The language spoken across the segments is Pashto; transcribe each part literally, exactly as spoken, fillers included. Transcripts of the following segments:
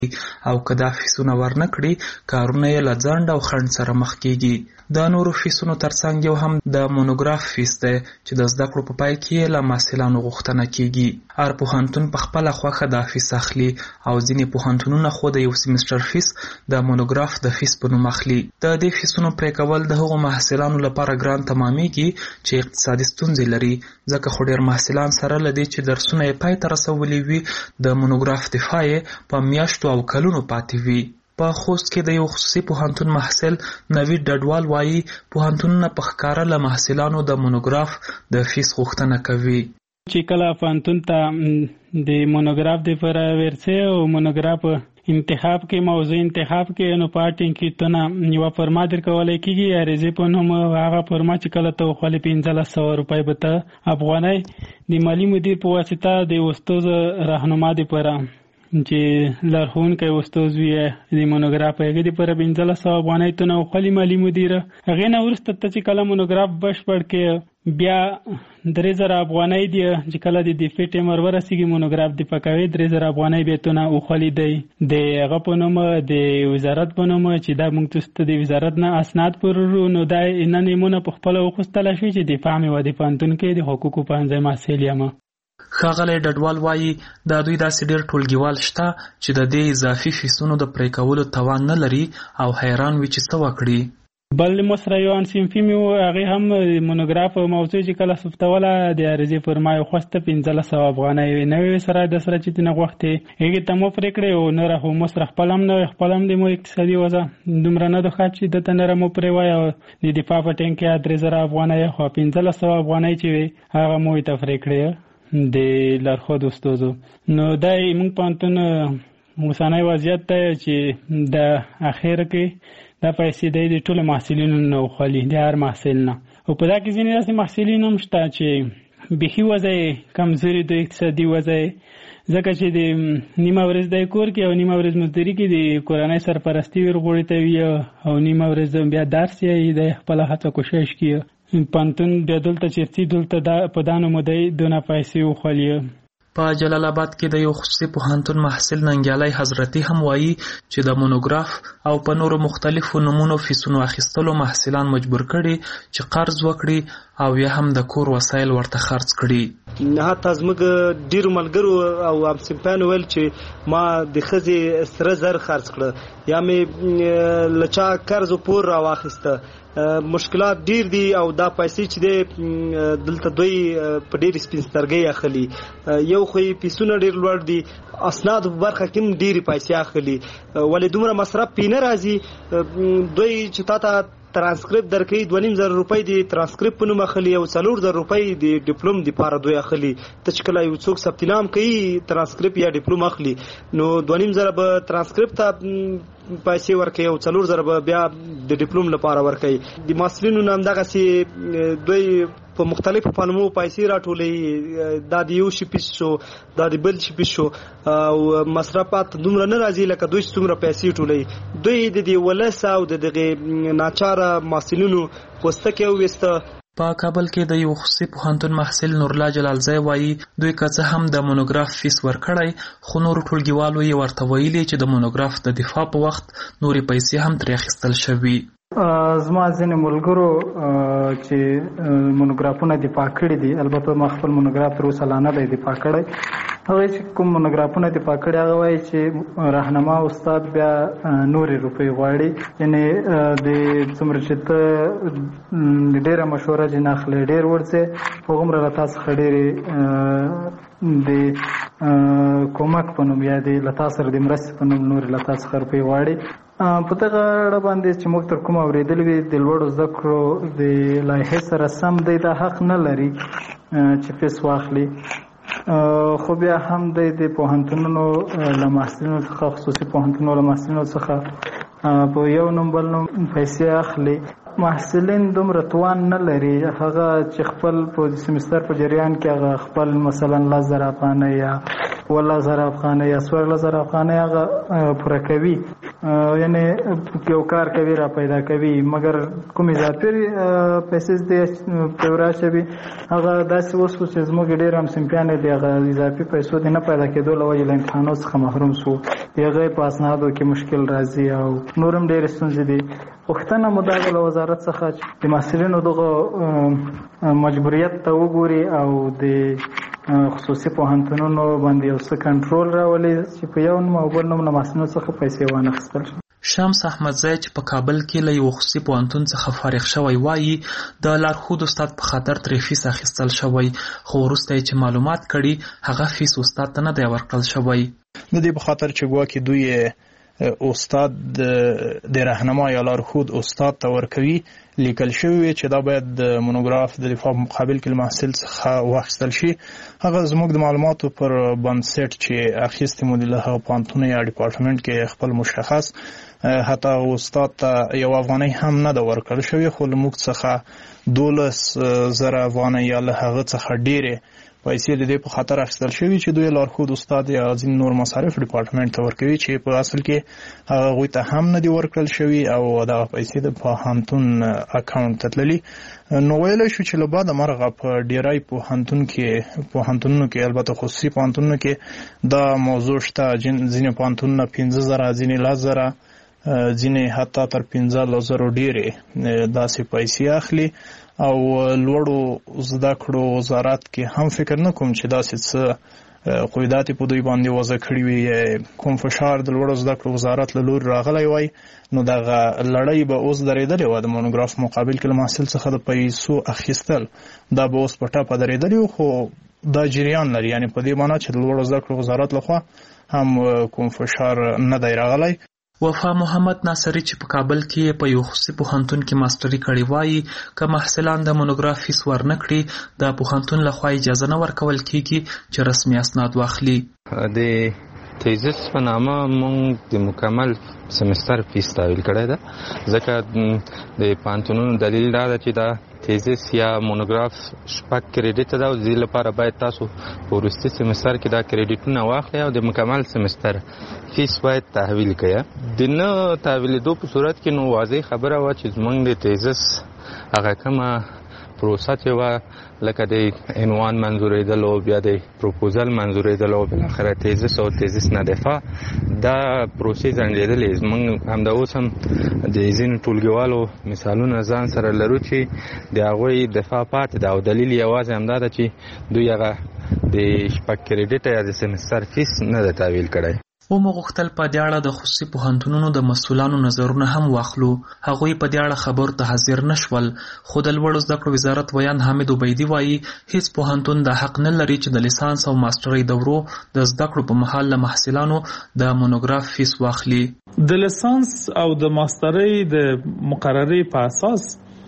او که دا فیسونه ورنه کړي کارونه یې له ځنډ او خنډ سره مخ کیږي. د نورو فیسونو ترڅنګ یو هم د مونوګراف فیس دی چې د زده کړو په پای کې له محصلانو غوښتنه کیږي. هر پوهنتون په خپله خوښه دا فیس اخلي او ځینې پوهنتونونه خو د یو سیمسټر فیس د مونوګراف د فیس په نوم اخلي. د دې فیسونو پرې کول د هغو محصلانو لپاره ګران تمامیږي چې اقتصادي ستونزې لري، ځکه خو ډېر محصلان سره له دې چې درسونه یې پای ته رسولي وي د مونوګراف دفاع یې په میاشتو او کلونو پاتې وي. په خوست کې د یو خصوصي پوهنتون محصل نوید ډډوال وایي پوهنتونونه په ښکاره له محصلانو د مونوګراف د فیس غوښتنه کوي. چې کله پوهنتون ته د مونوګراف دپاره ورځې او مونوګراف انتخاب کې موضوع انتخاب کې نو پاټینګ کې تونه یوه فرما درکولی کېږي عریضې په نوم هغه فرما چې کله ته وخولې پنځلس سوه روپۍ به ته افغانۍ د مالي مدیر په واسطه د استاد راهنما دپاره چې لارښوونکی استاد وي د مونوګراف هغې دپاره پنځلس سوه افغانۍ تونه وخولي مالي مدیره. هغې نه وروسته ته چې کله مونوګراف بشپړ کې بیا درې زره افغانۍ دي چې کله د دفاع ټیم ور ورسېږي مونوګراف دفاع کوي درې زره افغانۍ بیا تونه وخولي دی د هغه په نوم د وزارت په نوم چې دا موږ ته د وزارت نه اسناد پرورو نو دا نه نیمونه په خپله وخوستلی شي چې دفاع مې وه د پوهنتون کې د حقوقو پوهنځی محصل یم. ښاغلی ډډوال وایي د دوی داسې ډېر ټولګیوال شته چې د دې اضافي فیسونو د پرې کولو توان نه لري او حیران وي چې څه وکړي. بل مو سره یو همصنفي مې و هغې هم مونوګراف موضوع چې کله ثبتوله د عریضې فرما یې خوسته پنځلس سوه افغانۍ نوې سره د سره چې تېنه غوښتې هغې ته مو پرې کړې او نوره خو مو سره خپل هم نه وی خپل هم د مو اقتصادي وضع دومره نه ده ښه چې دته نوره مو پرې وایي او د دفاع په ټیم کې درې زره افغانۍ خو پنځلس سوه افغانۍ چې وي هغه مو یې ته پرې کړې د لارښود استادو. نو دا موږ پوهنتون اوسنی وضعیت دی چې د اخر کې دا پیسې دی د ټولو محصلینو نه وخولي د هر محصل نه او په دا کې ځینې داسې محصلین هم شته چې بیخي وضع یې کمزوري د اقتصادي وضع یې ځکه چې د نیمه ورځ دی کور کې او نیمه ورځ مزدوري کې د کورنۍ سرپرستي ورغوړې ته وي او نیمه ورځ بیا درس یې د خپله هڅه کوشش کوي پوهنتون بیا دلته چیرته دلته په دا نوم دی دونه پیسې وخولي. په جلال آباد کې د یو خصوصي پوهنتون محصل ننګیالی حضرتي هم وایي چې د مونوګراف او په نورو مختلفو نومونو فیسونو اخیستلو محصلان مجبور کړي چې قرض وکړي او یا هم د کور وسایل ورته خرڅ کړي. حتی زموږ ډېرو ملګرو او همصنفیانو ویل چې ما د ښځې سره زر خرڅ کړه یا مې له چا قرض و پور راواخیسته. مشکلات ډیر دي او دا پیسې چې دی دلته دوی په ډېرې سپین سترګۍ اخلي. یو خو یې فیسونه ډېر لوړ دي اسنادو په برخه کې هم ډېرې پیسې اخلي ولې دومره مصرف پې نه راځي. دوی چې تا ته ترانسکریپټ درکوي دوه نیم زره روپۍ د ترانسکریپټ په نوم اخلي او څلور زره روپۍ د ډیپلوم دپاره دوی اخلي. ته چې کله یو څوک ثبت نام کوي ترانسکریپټ یا ډیپلوم اخلي نو دوه نیم زره به ترانسکریپټ ته پیسې ورکوي او څلور زره به بیا د ډیپلوم لپاره ورکوي. د محصلینو نه همدغسې دوی په مختلفو پلمو پیسې راټولوي دا د یو شي پیس شو دا د بل شي پیس شو او مصرفات دومره نه راځي لکه دوی چې څومره پیسې ټولوي. دوی د دې ولس او د دغې ناچاره محصلینو پوستکې وویسته. په کابل کې د یو خصوصي پوهنتون محصل نورالله جلالزی وایي دوی که څه هم د مونوګراف فیس ورکړی خو نورو ټولګیوالو یې ورته ویلي چې د مونوګراف د دفاع په وخت نورې پیسې هم ترې اخیستل شوي. زما ځینې ملګرو چې مونوګرافونه دفاع کړي دي البته ما خپل مونوګراف تر اوسه لا نه دی دفاع کړی هغوی چې کوم مونوګرافونه دفاع کړي هغه وایي چې راهنما استاد بیا نورې روپۍ غواړي یعنې د څومره چې ته ډېره مشوره چې نه اخلې ډېر ورځې هغومره له تا څخه ډېرې د کومک په نوم یا د له تا سره د مرستې په نوم نورې له تا څخه روپۍ غواړي. په دغه اړه باندې چې موږ تر کومه اورېدلي وي د لوړو زده کړو د لایحې سره سم دی دا حق نه لري چې فیس واخلي خو بیا هم دی د پوهنتونونو له محصلینو څخه خصوصي پوهنتونونو له محصلینو څخه په یو نوم بل نوم پیسې اخلي. محصلین دومره توان نه لري هغه چې خپل په سیمستر په جریان کې هغه خپل مثلا لس زره افغانۍ یا اوولس زره افغانۍ یا څوارلس زره افغانۍ هغه پوره کوي یعنی یو کار کوي را پیدا کوي مګر کوم اضافي پیسې د پیورا شوي هغه داسې اوس چې زموږ ډېر هم سمپیانې دي هغه اضافي پیسو د نه پیدا کېدو له وجې له امتحانو څخه محروم شو د هغې په اسنادو کې مشکل راځي او نور هم ډېرې ستونزې دي. پوښتنه مو دا له وزارت څخه چې د محصلینو دغه مجبوریت ته وګوري او د خصوصي پوهنتونونو باندې یو څه کنټرول راولي چې په یو نوم او بل نوم له محصلینو څخه پیسې وانخیستل شي. شمس احمدزی چې په کابل کې له یو خصوصي پوهنتون څخه فارغ شوی وایي د لارښود استاد په خاطر ترې فیس اخیستل شوی، خو وروسته یې چې معلومات کړي هغه فیس استاد ته نه دی ورکړل شوی. د دې په خاطر چې ګواکې دوی استاد د راهنما یا لارښود استاد ته ورکوي لیکل شوی چې دا باید د مونوګراف د دفاع مقابل کې محصل څخه واخیستل شي. هغه زموږ د معلوماتو پر بنسټ چې اخیستې مو د هغه پوهنتون یا ډپارټمنټ کې خپل مشخص حتی استاد ته یو افغانۍ هم نه ده ورکړل شوې، خو له موږ څخه دولس زره افغانۍ یا له هغه څخه ډېرې پیسې د دې په خاطر اخیستل شوي چې دوی لارښود استاد یا ځینې نور مصارف ډپارټمنټ ته ورکوي چې په اصل کې هغه هغوی ته هم نه دي ورکړل شوي او دغه پیسې د پوهنتون اکاونټ ته تللي. نو ویلی شو چې له بعده مرغه په ډیری پوهنتون کې پوهنتونونو کې البته خصوصي پوهنتونونو کې دا موضوع شته. ځینې پوهنتونونه پنځه زره ځینې لس زره ځینې حتی تر پنځه زرو ډېرې داسې پیسې اخلي او لوړو زده کړو وزارت کې هم فکر نه کوم چې داسې څه قیودات په دوی باندې وضع کړي وي، کوم فشار د لوړو زده کړو وزارت له لوري راغلی وای نو دغه لړۍ به اوس درېدلې وه. د مونوګراف مقابل کې له محصل څخه د پیسو اخیستل دا به اوس په ټپه درېدلې وو، خو دا جریان لري، یعنې په دې معنا چې د لوړو زده کړو وزارت لخوا هم کوم فشار نه دی راغلی. وفا محمد ناصری چې په کابل کې په یو خصوصي پوهنتون کې ماستري کړې وایي که محصلان د مونوګراف فیس ورنه کړي د پوهنتون لخوا اجازه نه ورکول کیږي چې رسمي اسناد واخلي. د تیزس په نامه مونږ د مکمل سمستر فیس تحویل کړی ده، ځکه د پوهنتونونو دلیل دا ده چې دا تیزس یا مونوګراف شپږ کریډیټ ده او د دې لپاره باید تاسو په وروستي سمستر کې دا کریډیټونه واخلئ او د مکمل سمستر فیس باید تحویل کړئ. د نه تحویلېدو په صورت کې نو واضح خبره وه چې زموږ د تیزس هغه کومه پروسه چې وه لکه د عنوان منظورېدل او بیا د پروپوزل منظورېدل او بالاخره تیزس او تیزس نه دفاع دا پروسې ځنډېدلې. زموږ همدا اوس هم د ځینو ټولګیوالو مثالونه ځان سره لرو چې د هغوی دفاع پاتې ده او دلیل یوازې همدا ده چې دوی هغه د شپږ کریډیټه یا د سمستر فیس نه ده تحویل کړی. ومو غوښتل په دې اړه د خصوصي پوهنتونونو د مسؤلانو نظرونه هم واخلو. هغوی په دې اړه خبرو ته حاضر نه شول، خو د لوړو زده کړو وزارت ویان حامد عبیدي وایي هیڅ پوهنتون د حق نه لري چې د لیسانس او ماسټرۍ دورو د زده کړو په مهال له محصلانو د مونوګراف فیس واخلي. د لیسانس او د ماسټرۍ د مقررې په اساس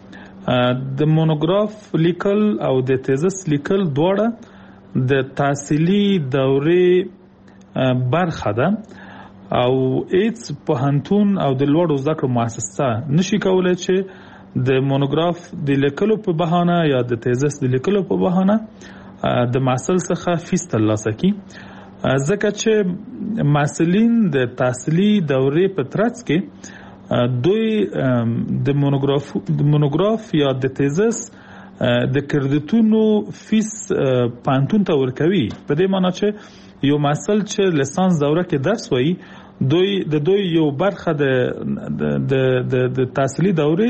د مونوګراف لیکل او د تیزس لیکل دواړه د تحصیلي دورې برخه ده او هیڅ پوهنتون او د لوړو زده کړو مؤسسه نشي کولی چې د مونوګراف د لیکلو په بهانه یا د تیزس د لیکلو په بهانه د محصل څخه فیس ترلاسه کړي، ځکه چې محصلین د تحصیلي دورې په ترڅ کې دوی د مونوګراف د مونوګراف یا د تیزس د کریډیټونو فیس پوهنتون ته ورکوي. په دې معنی چې یو محصل چې لیسانس دوره کې درس وایي دوی د دوی یو برخه د د د د تحصیلي دورې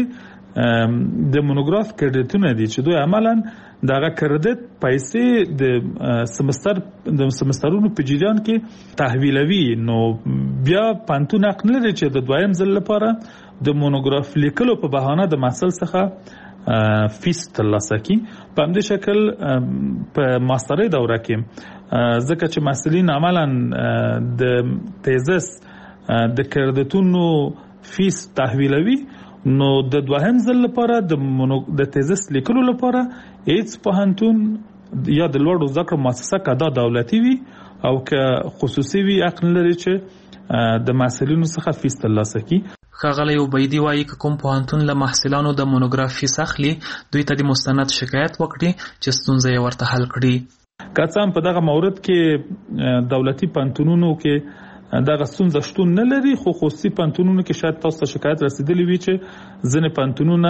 د مونوګراف کریډیټونه دي چې دوی عملاً دغه کریډیټ پیسې د سمستر د سمسترونو په جریان کې تحویلوي. نو بیا پوهنتون حق نه لري چې د دویم ځل لپاره د مونوګراف لیکلو په بهانه د محصل څخه فیس ترلاسه کړي. په همدې شکل په ماسترۍ دوره کې ځکه چې محصلین عملاً د تیزس د کریډیټونو فیس تحویلوي، نو د دوهم ځل لپاره د د تیزس لیکلو لپاره هیڅ پوهنتون یا د لوړو زده کړو مؤسسه که دا دولتي وي او که خصوصي وي حق نه لري چې د محصلینو څخه فیس ترلاسه کړي. ښاغلی عبیدي وایي که کوم پوهنتون له محصلانو د مونوګراف فیس اخلي دوی ته د مستند شکایت وکړي چې ستونزه یې ورته حل کړي. که څه هم په دغه مورد کې دولتي پوهنتونونو کې دغه ستونزه شتون نه لري، خو خصوصي پانتونونو کې شاید تاسو ته شکایت رسیدلی وي چې ځینې پانتونونه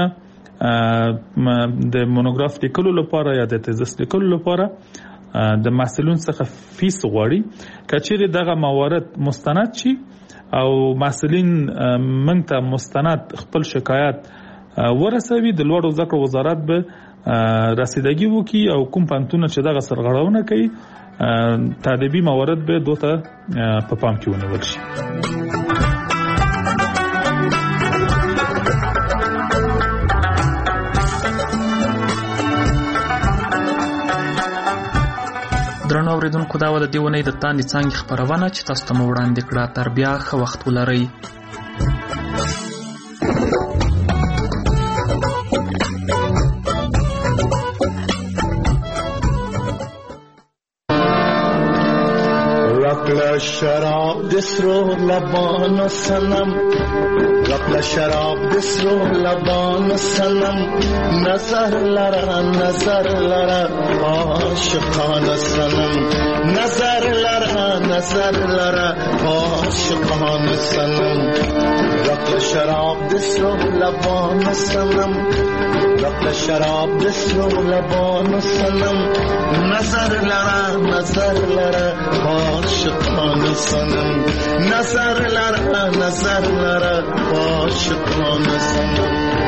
د مونوګراف لیکلو لپاره یا د تیزس لیکلو لپاره د محصلون څخه فیس غواړي. کچېرې دغه موارد مستند شي او محصلین موږ ته مستند خپل شکایت ورسوي، د لوړو زده کړو وزارت به رسیدګي وکړي او کوم پانتونه چې دغه سرغړونه کوي تعلیمي موارد به دوته په پام کې ونیول شي. درنو اوریدونکو، دا و د دې اونۍ د تاندې څانګې خپرونه چې تاسو ته مو وړاندې کړه. تر بیا ښه وخت ولرئ. رپل شراب دسرو لبان سنم، رپل شراب دسرو لبان سنم، نظر لرا نظر لرا عاشقان سنم، نظر لرا نظر لرا عاشقان سنم، رپل شراب دسرو لبان سنم، رپل شراب دسرو لبان سنم، نظر لرا نظر لرا عاشقان سنم، نظر لرا نظر لرا عاشقان سنم.